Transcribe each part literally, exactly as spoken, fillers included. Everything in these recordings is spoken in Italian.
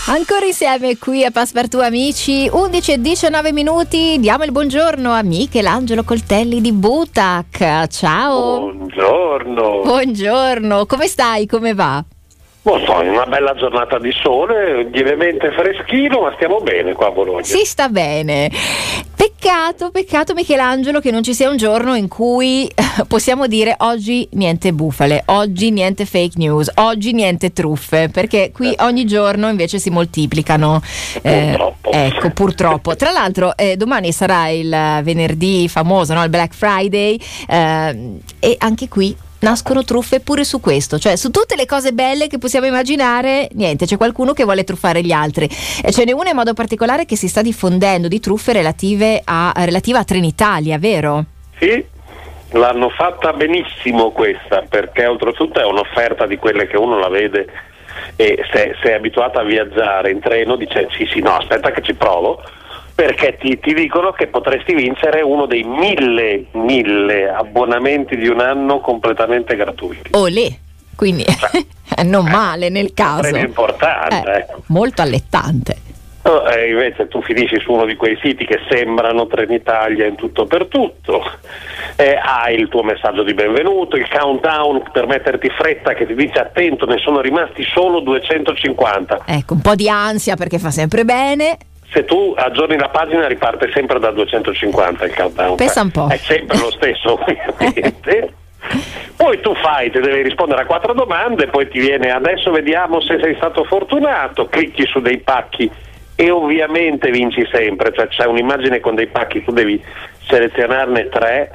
Ancora insieme qui a Passepartout amici, undici e diciannove minuti, diamo il buongiorno a Michelangelo Coltelli di Butac. Ciao. Buongiorno. Buongiorno, come stai? Come va? Non so, è una bella giornata di sole, lievemente freschino, ma stiamo bene qua a Bologna. Si sta bene. Peccato, peccato Michelangelo che non ci sia un giorno in cui possiamo dire oggi niente bufale, oggi niente fake news, oggi niente truffe, perché qui ogni giorno invece si moltiplicano. Purtroppo. Eh, ecco, purtroppo. Tra l'altro eh, domani sarà il venerdì famoso, no? Il Black Friday, eh, e anche qui nascono truffe pure su questo, cioè su tutte le cose belle che possiamo immaginare, niente, c'è qualcuno che vuole truffare gli altri, e ce n'è una in modo particolare che si sta diffondendo di truffe relative a, relativa a Trenitalia, vero? Sì, l'hanno fatta benissimo questa, perché oltretutto è un'offerta di quelle che uno la vede e se, se è abituato a viaggiare in treno dice sì sì no aspetta che ci provo, perché ti, ti dicono che potresti vincere uno dei mille, mille abbonamenti di un anno completamente gratuiti. Olè, quindi cioè, non eh, male nel caso. È importante. Eh, ecco. Molto allettante. Oh, e invece tu finisci su uno di quei siti che sembrano Trenitalia in tutto per tutto, eh, hai il tuo messaggio di benvenuto, il countdown per metterti fretta che ti dice attento, ne sono rimasti solo duecentocinquanta. Ecco, un po' di ansia perché fa sempre bene. Se tu aggiorni la pagina riparte sempre da duecentocinquanta il countdown. Pensa un po'. È sempre lo stesso ovviamente. Poi tu fai, ti devi rispondere a quattro domande, poi ti viene adesso vediamo se sei stato fortunato, clicchi su dei pacchi e ovviamente vinci sempre, cioè c'è un'immagine con dei pacchi, tu devi selezionarne tre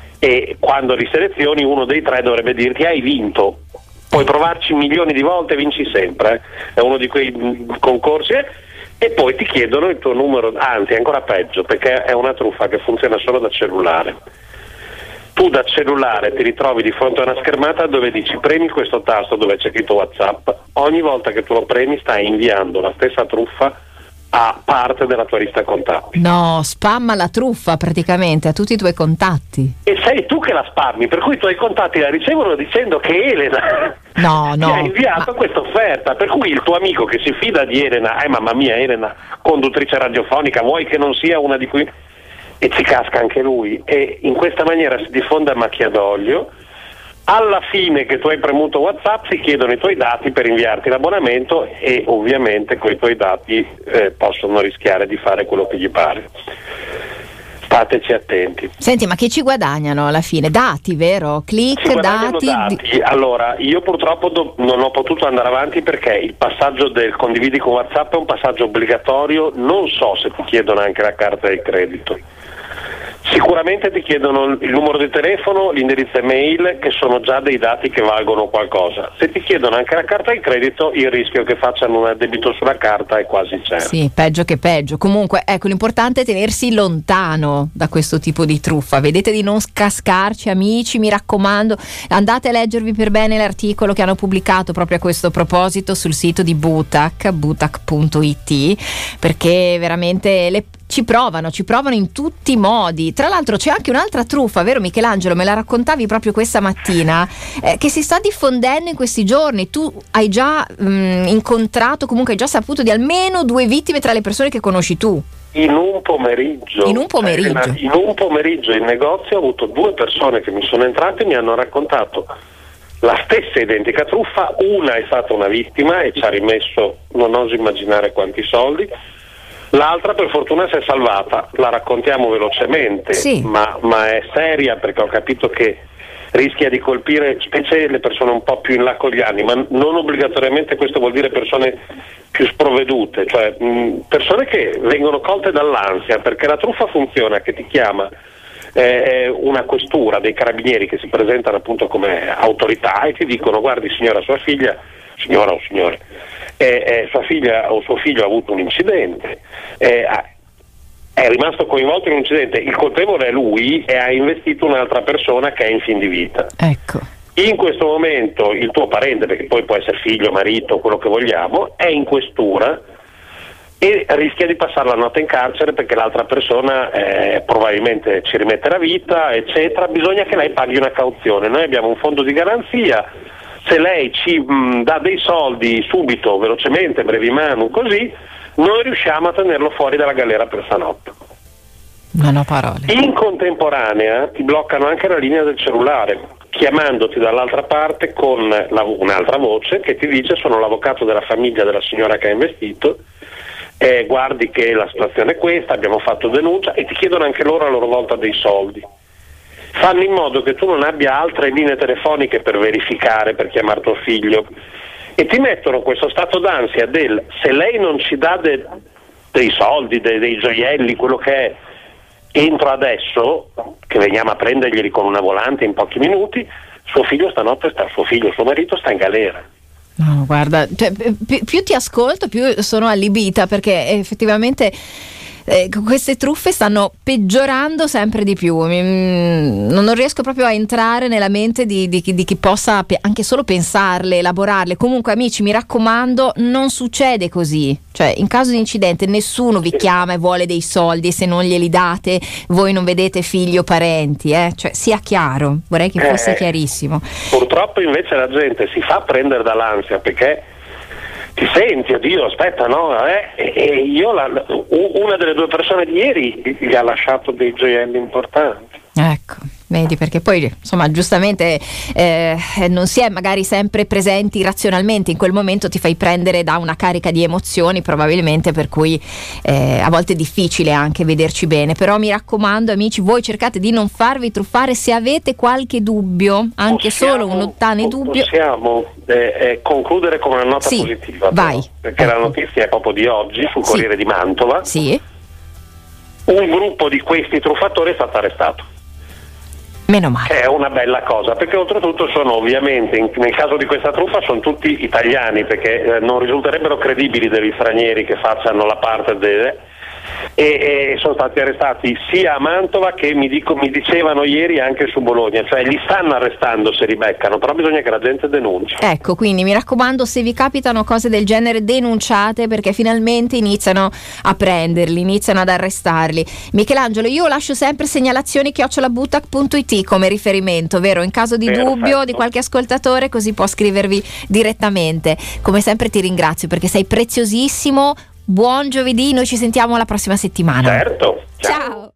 e quando li selezioni uno dei tre dovrebbe dirti hai vinto. Puoi provarci milioni di volte, vinci sempre, eh. È uno di quei concorsi. Eh? E poi ti chiedono il tuo numero, anzi è ancora peggio perché è una truffa che funziona solo da cellulare. Tu da cellulare ti ritrovi di fronte a una schermata dove dici premi questo tasto dove c'è scritto WhatsApp, ogni volta che tu lo premi stai inviando la stessa truffa a parte della tua lista contatti. No, spamma la truffa praticamente a tutti i tuoi contatti. E sei tu che la spammi, per cui i tuoi contatti la ricevono dicendo che Elena no, no, ti ha inviato ma... questa offerta, per cui il tuo amico che si fida di Elena, eh mamma mia Elena, conduttrice radiofonica, vuoi che non sia una di cui... e ci casca anche lui, e in questa maniera si diffonde a macchia d'olio. Alla fine che tu hai premuto WhatsApp si chiedono i tuoi dati per inviarti l'abbonamento e ovviamente con i tuoi dati eh, possono rischiare di fare quello che gli pare. Stateci attenti. Senti, ma che ci guadagnano alla fine? Dati, vero? Click, dati, dati. Di... Allora, io purtroppo do- non ho potuto andare avanti perché il passaggio del condividi con WhatsApp è un passaggio obbligatorio, non so se ti chiedono anche la carta di credito. Sicuramente ti chiedono il numero di telefono, l'indirizzo email, che sono già dei dati che valgono qualcosa. Se ti chiedono anche la carta di credito, il rischio che facciano un addebito sulla carta è quasi certo. Sì, peggio che peggio. Comunque, ecco, l'importante è tenersi lontano da questo tipo di truffa. Vedete di non cascarci, amici, mi raccomando. Andate a leggervi per bene l'articolo che hanno pubblicato proprio a questo proposito sul sito di Butac, butac punto it, perché veramente le ci provano, ci provano in tutti i modi. Tra l'altro c'è anche un'altra truffa, vero Michelangelo? Me la raccontavi proprio questa mattina, eh, che si sta diffondendo in questi giorni. Tu hai già mh, incontrato, comunque hai già saputo di almeno due vittime tra le persone che conosci tu. In un pomeriggio. In un pomeriggio. Eh, in un pomeriggio in negozio ho avuto due persone che mi sono entrate e mi hanno raccontato la stessa identica truffa. Una è stata una vittima e ci ha rimesso, non oso immaginare quanti soldi. L'altra per fortuna si è salvata, la raccontiamo velocemente, sì. ma, ma è seria perché ho capito che rischia di colpire specie le persone un po' più in là con gli anni, ma non obbligatoriamente questo vuol dire persone più sprovvedute, cioè mh, persone che vengono colte dall'ansia, perché la truffa funziona che ti chiama eh, una questura dei carabinieri che si presentano appunto come autorità e ti dicono guardi signora, sua figlia, signora o signore, eh, eh, sua figlia o suo figlio ha avuto un incidente, eh, è rimasto coinvolto in un incidente, il colpevole è lui e ha investito un'altra persona che è in fin di vita. Ecco. In questo momento il tuo parente, perché poi può essere figlio, marito, quello che vogliamo, è in questura e rischia di passare la notte in carcere perché l'altra persona eh, probabilmente ci rimette la vita, eccetera. Bisogna che lei paghi una cauzione. Noi abbiamo un fondo di garanzia, se lei ci mh, dà dei soldi subito, velocemente, brevi manu, così, noi riusciamo a tenerlo fuori dalla galera per stanotte. Non ho parole. In contemporanea ti bloccano anche la linea del cellulare, chiamandoti dall'altra parte con la, un'altra voce che ti dice: sono l'avvocato della famiglia della signora che ha investito, eh, guardi che la situazione è questa, abbiamo fatto denuncia, e ti chiedono anche loro a loro volta dei soldi. Fanno in modo che tu non abbia altre linee telefoniche per verificare, per chiamare tuo figlio, e ti mettono questo stato d'ansia del: se lei non ci dà de, dei soldi, de, dei gioielli, quello che è, entro adesso, che veniamo a prenderglieli con una volante in pochi minuti, suo figlio stanotte sta, suo figlio, suo marito sta in galera. No, guarda, cioè, più, più ti ascolto più sono allibita, perché effettivamente eh, queste truffe stanno peggiorando sempre di più. Mm, non riesco proprio a entrare nella mente di, di, di chi possa pe- anche solo pensarle, elaborarle. Comunque, amici, mi raccomando, non succede così. Cioè, in caso di incidente nessuno vi chiama e vuole dei soldi, e se non glieli date voi non vedete figli o parenti, eh? Cioè, sia chiaro, vorrei che fosse eh, chiarissimo. Purtroppo invece la gente si fa prendere dall'ansia, perché ti senti, oddio, aspetta, no? Eh? E io, la, una delle due persone di ieri gli ha lasciato dei gioielli importanti. Ecco, vedi, perché poi insomma giustamente eh, non si è magari sempre presenti razionalmente, in quel momento ti fai prendere da una carica di emozioni probabilmente, per cui eh, a volte è difficile anche vederci bene. Però mi raccomando, amici, voi cercate di non farvi truffare. Se avete qualche dubbio, anche possiamo, solo un lontano dubbio, possiamo eh, eh, concludere con una nota sì, positiva, vai. Però, perché ecco. La notizia è proprio di oggi sul Corriere sì. di Mantova. Sì. Un gruppo di questi truffatori è stato arrestato. Meno male. Che è una bella cosa, perché oltretutto sono ovviamente, in, nel caso di questa truffa, sono tutti italiani, perché eh, non risulterebbero credibili degli stranieri che facciano la parte delle, e, e sono stati arrestati sia a Mantova che mi, dico, mi dicevano ieri anche su Bologna, cioè li stanno arrestando se li beccano, però bisogna che la gente denunci. Ecco, quindi mi raccomando, se vi capitano cose del genere denunciate, perché finalmente iniziano a prenderli, iniziano ad arrestarli. Michelangelo, io lascio sempre segnalazioni chiocciola buttac punto it come riferimento, vero? In caso di Perfetto. dubbio di qualche ascoltatore, così può scrivervi direttamente. Come sempre ti ringrazio perché sei preziosissimo. Buon giovedì, noi ci sentiamo la prossima settimana. Certo. Ciao. Ciao.